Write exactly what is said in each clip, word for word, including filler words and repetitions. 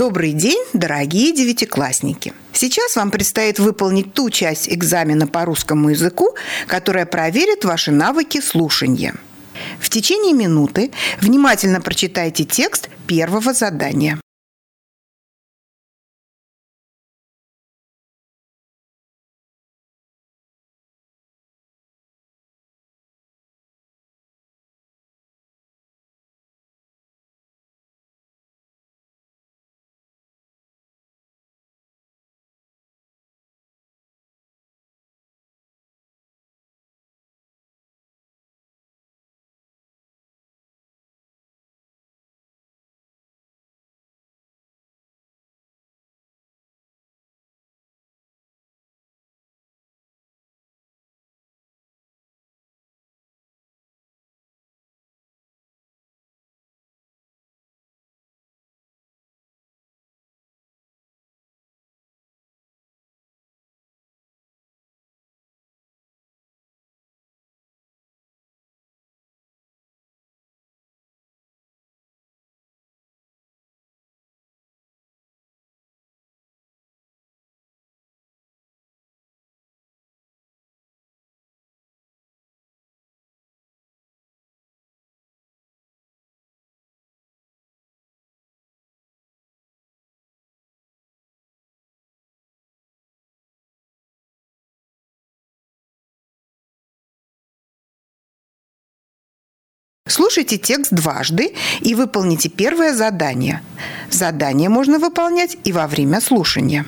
Добрый день, дорогие девятиклассники! Сейчас вам предстоит выполнить ту часть экзамена по русскому языку, которая проверит ваши навыки слушания. В течение минуты внимательно прочитайте текст первого задания. Слушайте текст дважды и выполните первое задание. Задание можно выполнять и во время слушания.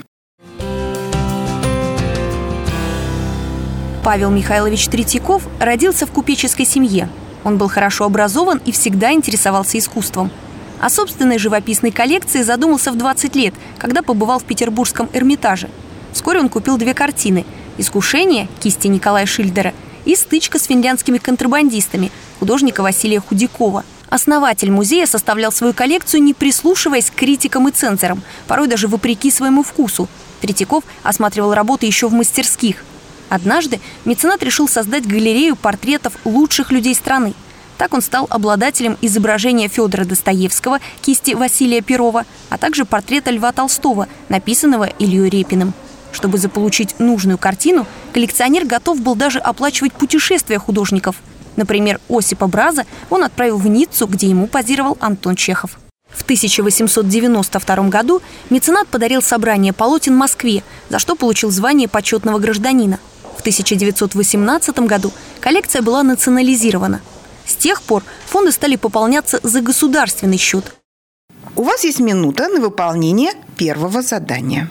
Павел Михайлович Третьяков родился в купеческой семье. Он был хорошо образован и всегда интересовался искусством. О собственной живописной коллекции задумался в двадцать лет, когда побывал в Петербургском Эрмитаже. Вскоре он купил две картины «Искушение» кисти Николая Шильдера и «Стычка с финляндскими контрабандистами» художника Василия Худякова. Основатель музея составлял свою коллекцию, не прислушиваясь к критикам и цензорам, порой даже вопреки своему вкусу. Третьяков осматривал работы еще в мастерских. Однажды меценат решил создать галерею портретов лучших людей страны. Так он стал обладателем изображения Федора Достоевского кисти Василия Перова, а также портрета Льва Толстого, написанного Ильей Репиным. Чтобы заполучить нужную картину, коллекционер готов был даже оплачивать путешествия художников. Например, Осипа Браза он отправил в Ниццу, где ему позировал Антон Чехов. В тысяча восемьсот девяносто втором году меценат подарил собрание полотен Москве, за что получил звание почетного гражданина. В тысяча девятьсот восемнадцатом году коллекция была национализирована. С тех пор фонды стали пополняться за государственный счет. У вас есть минута на выполнение первого задания.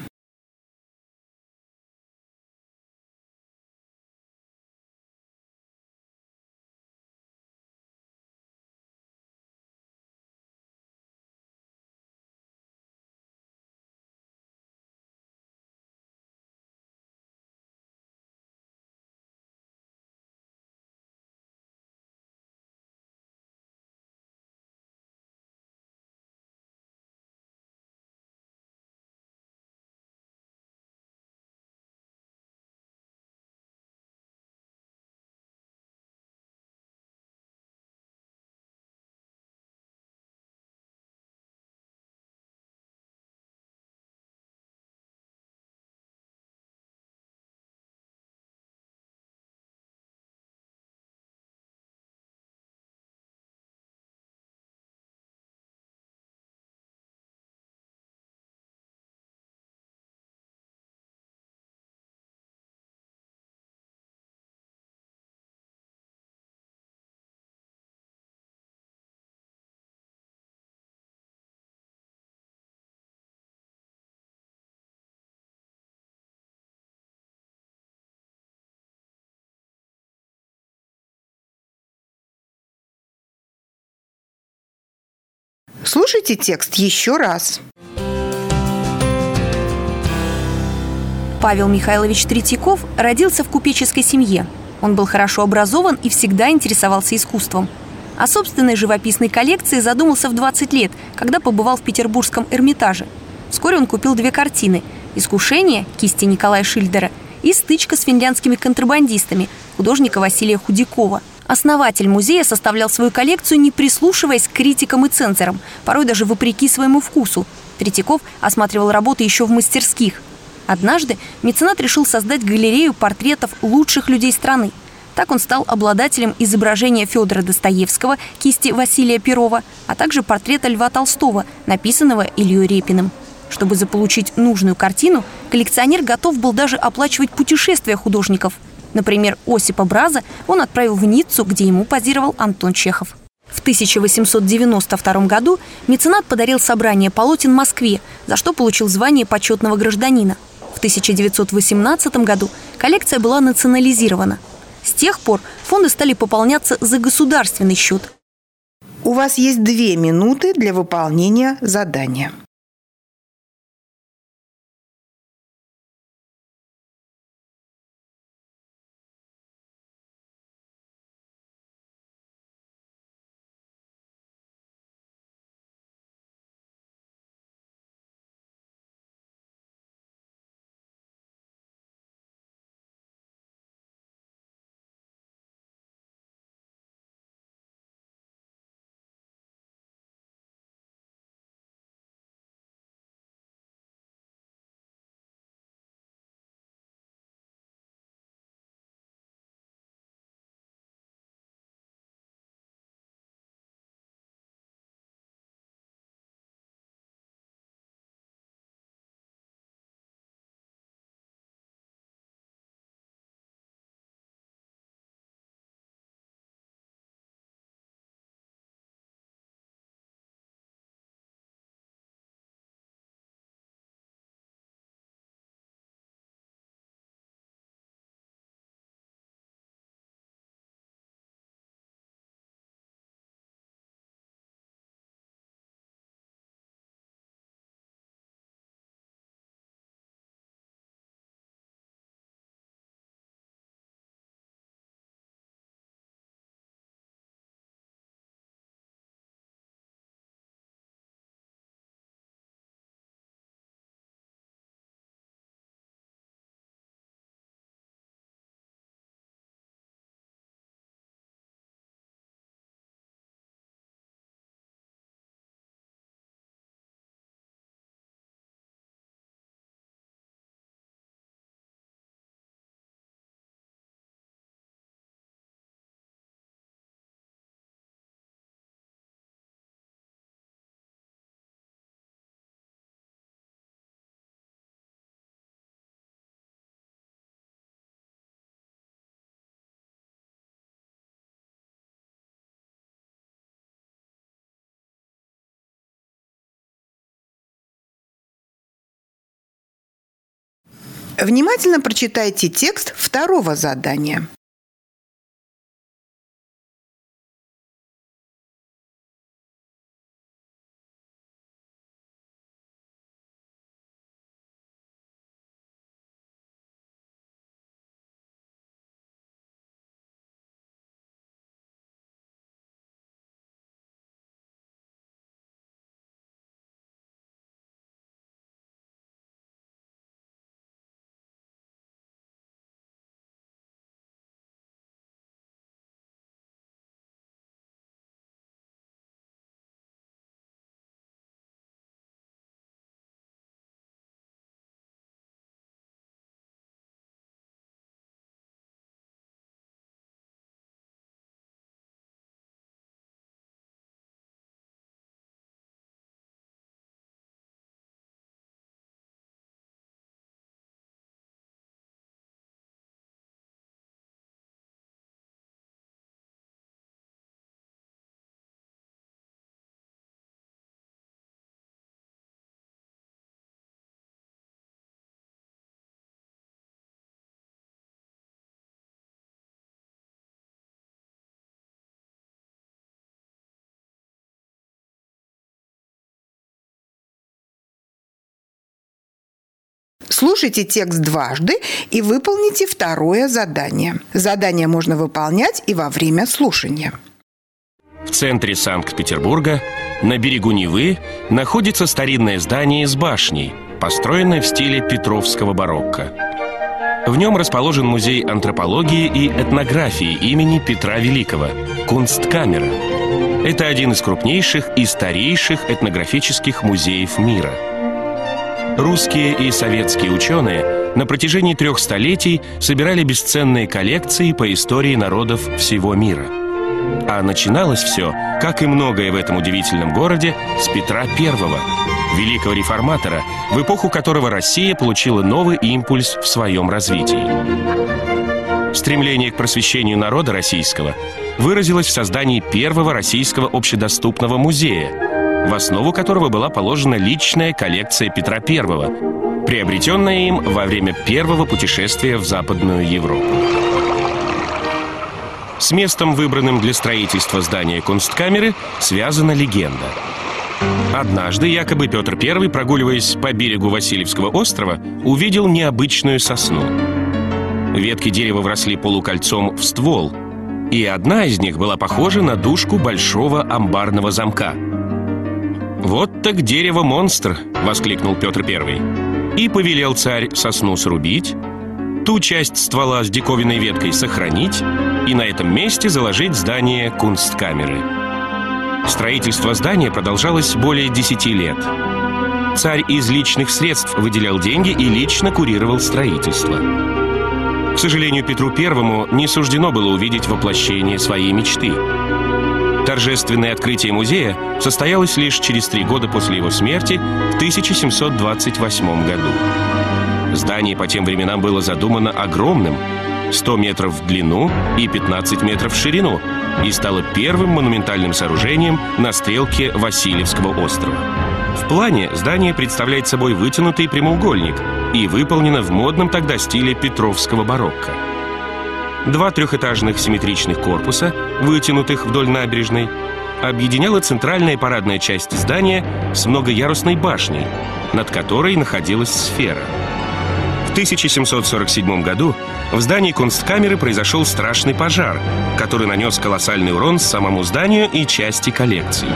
Слушайте текст еще раз. Павел Михайлович Третьяков родился в купеческой семье. Он был хорошо образован и всегда интересовался искусством. О собственной живописной коллекции задумался в двадцать лет, когда побывал в Петербургском Эрмитаже. Вскоре он купил две картины «Искушение» кисти Николая Шильдера и «Стычка с финляндскими контрабандистами» художника Василия Худякова. Основатель музея составлял свою коллекцию, не прислушиваясь к критикам и цензорам, порой даже вопреки своему вкусу. Третьяков осматривал работы еще в мастерских. Однажды меценат решил создать галерею портретов лучших людей страны. Так он стал обладателем изображения Федора Достоевского кисти Василия Перова, а также портрета Льва Толстого, написанного Ильей Репиным. Чтобы заполучить нужную картину, коллекционер готов был даже оплачивать путешествия художников. Например, Осипа Браза он отправил в Ниццу, где ему позировал Антон Чехов. В тысяча восемьсот девяносто втором году меценат подарил собрание полотен Москве, за что получил звание почетного гражданина. В тысяча девятьсот восемнадцатом году коллекция была национализирована. С тех пор фонды стали пополняться за государственный счет. У вас есть две минуты для выполнения задания. Внимательно прочитайте текст второго задания. Слушайте текст дважды и выполните второе задание. Задание можно выполнять и во время слушания. В центре Санкт-Петербурга, на берегу Невы, находится старинное здание с башней, построенное в стиле петровского барокко. В нем расположен музей антропологии и этнографии имени Петра Великого – Кунсткамера. Это один из крупнейших и старейших этнографических музеев мира. Русские и советские ученые на протяжении трех столетий собирали бесценные коллекции по истории народов всего мира. А начиналось все, как и многое в этом удивительном городе, с Петра Первого, великого реформатора, в эпоху которого Россия получила новый импульс в своем развитии. Стремление к просвещению народа российского выразилось в создании первого российского общедоступного музея, в основу которого была положена личная коллекция Петра Первого, приобретенная им во время первого путешествия в Западную Европу. С местом, выбранным для строительства здания Кунсткамеры, связана легенда. Однажды якобы Петр Первый, прогуливаясь по берегу Васильевского острова, увидел необычную сосну. Ветки дерева вросли полукольцом в ствол, и одна из них была похожа на дужку большого амбарного замка. «Вот так дерево-монстр!» — воскликнул Петр Первый. И повелел царь сосну срубить, ту часть ствола с диковинной веткой сохранить и на этом месте заложить здание Кунсткамеры. Строительство здания продолжалось более десяти лет. Царь из личных средств выделял деньги и лично курировал строительство. К сожалению, Петру Первому не суждено было увидеть воплощение своей мечты. Торжественное открытие музея состоялось лишь через три года после его смерти в тысяча семьсот двадцать восьмом году. Здание по тем временам было задумано огромным – сто метров в длину и пятнадцать метров в ширину, и стало первым монументальным сооружением на стрелке Васильевского острова. В плане здание представляет собой вытянутый прямоугольник и выполнено в модном тогда стиле петровского барокко. Два трехэтажных симметричных корпуса, вытянутых вдоль набережной, объединяла центральная парадная часть здания с многоярусной башней, над которой находилась сфера. В тысяча семьсот сорок седьмом году в здании Кунсткамеры произошел страшный пожар, который нанес колоссальный урон самому зданию и части коллекции.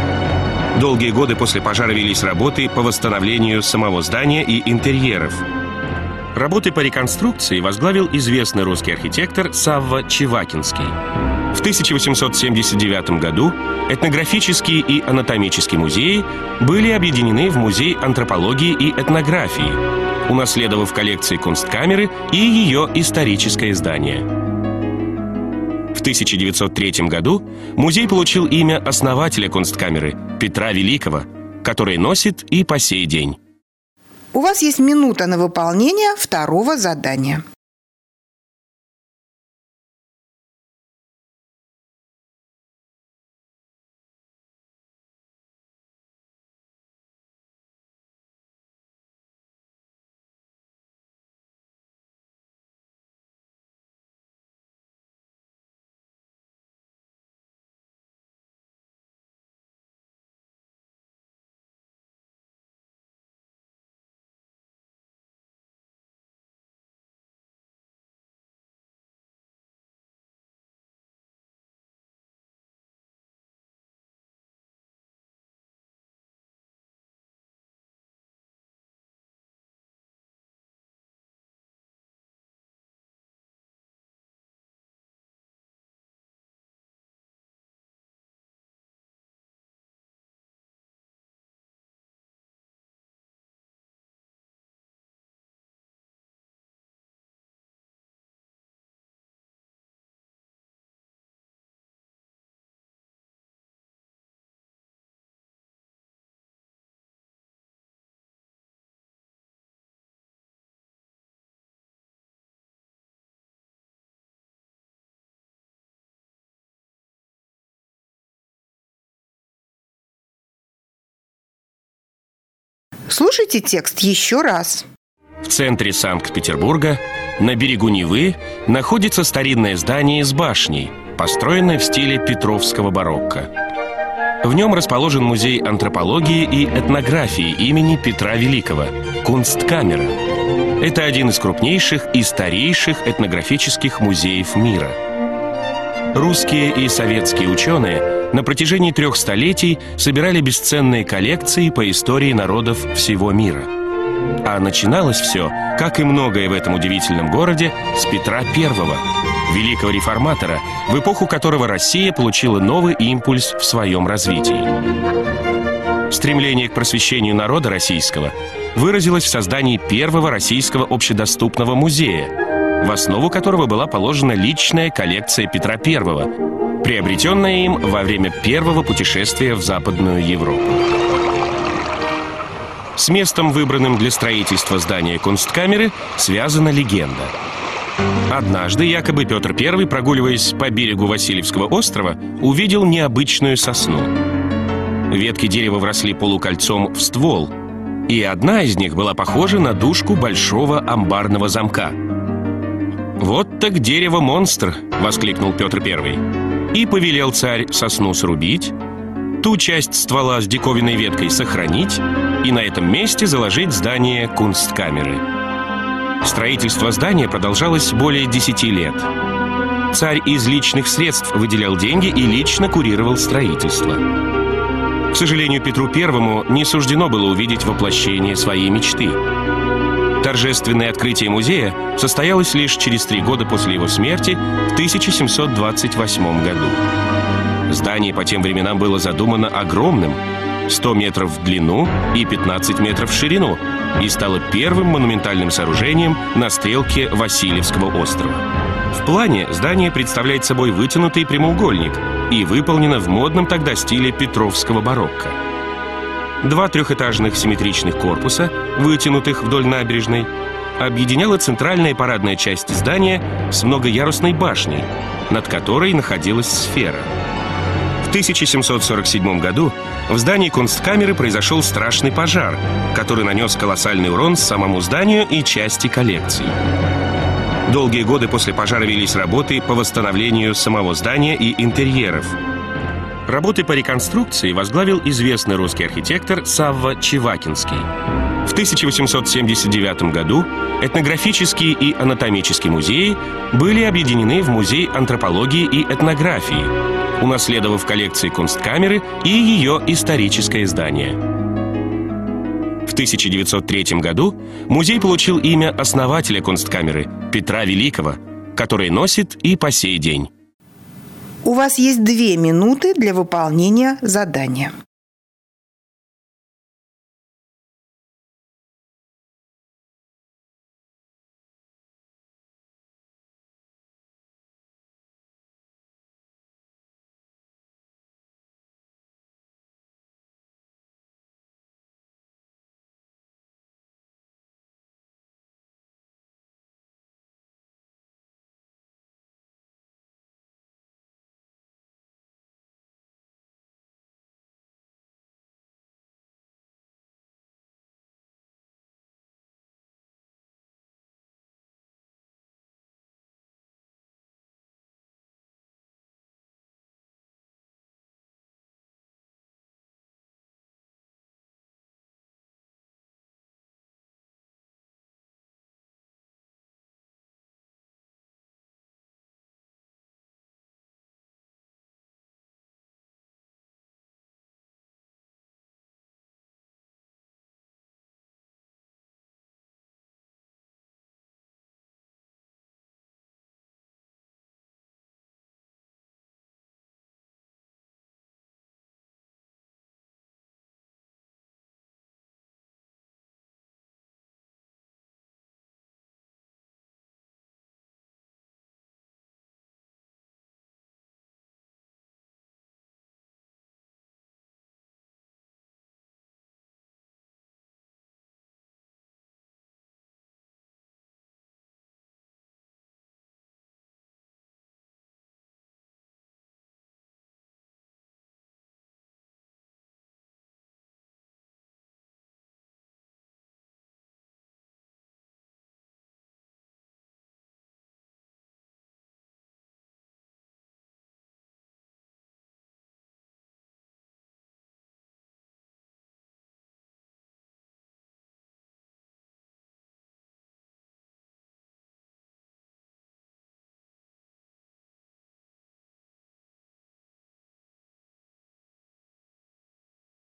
Долгие годы после пожара велись работы по восстановлению самого здания и интерьеров. Работы по реконструкции возглавил известный русский архитектор Савва Чевакинский. В тысяча восемьсот семьдесят девятом году этнографический и анатомический музеи были объединены в Музей антропологии и этнографии, унаследовав коллекции Кунсткамеры и ее историческое здание. В тысяча девятьсот третьем году музей получил имя основателя Кунсткамеры Петра Великого, которое носит и по сей день. У вас есть минута на выполнение второго задания. Слушайте текст еще раз. В центре Санкт-Петербурга, на берегу Невы, находится старинное здание с башней, построенное в стиле петровского барокко. В нем расположен Музей антропологии и этнографии имени Петра Великого – Кунсткамера. Это один из крупнейших и старейших этнографических музеев мира. Русские и советские ученые на протяжении трех столетий собирали бесценные коллекции по истории народов всего мира. А начиналось все, как и многое в этом удивительном городе, с Петра Первого, великого реформатора, в эпоху которого Россия получила новый импульс в своем развитии. Стремление к просвещению народа российского выразилось в создании первого российского общедоступного музея, в основу которого была положена личная коллекция Петра Первого, приобретенная им во время первого путешествия в Западную Европу. С местом, выбранным для строительства здания Кунсткамеры, связана легенда. Однажды якобы Петр Первый, прогуливаясь по берегу Васильевского острова, увидел необычную сосну. Ветки дерева вросли полукольцом в ствол, и одна из них была похожа на дужку большого амбарного замка. «Вот так дерево-монстр!» — воскликнул Петр Первый. И повелел царь сосну срубить, ту часть ствола с диковинной веткой сохранить и на этом месте заложить здание Кунсткамеры. Строительство здания продолжалось более десяти лет. Царь из личных средств выделял деньги и лично курировал строительство. К сожалению, Петру Первому не суждено было увидеть воплощение своей мечты. Торжественное открытие музея состоялось лишь через три года после его смерти в тысяча семьсот двадцать восьмом году. Здание по тем временам было задумано огромным — сто метров в длину и пятнадцать метров в ширину, и стало первым монументальным сооружением на стрелке Васильевского острова. В плане здание представляет собой вытянутый прямоугольник и выполнено в модном тогда стиле петровского барокко. Два трехэтажных симметричных корпуса, вытянутых вдоль набережной, объединяла центральная парадная часть здания с многоярусной башней, над которой находилась сфера. В тысяча семьсот сорок седьмом году в здании Кунсткамеры произошел страшный пожар, который нанес колоссальный урон самому зданию и части коллекции. Долгие годы после пожара велись работы по восстановлению самого здания и интерьеров. Работы по реконструкции возглавил известный русский архитектор Савва Чевакинский. В тысяча восемьсот семьдесят девятом году этнографический и анатомический музеи были объединены в Музей антропологии и этнографии, унаследовав коллекции Кунсткамеры и ее историческое здание. В тысяча девятьсот третьем году музей получил имя основателя Кунсткамеры Петра Великого, которое носит и по сей день. У вас есть две минуты для выполнения задания.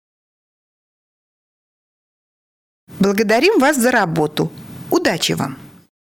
Благодарим вас за работу. Удачи вам!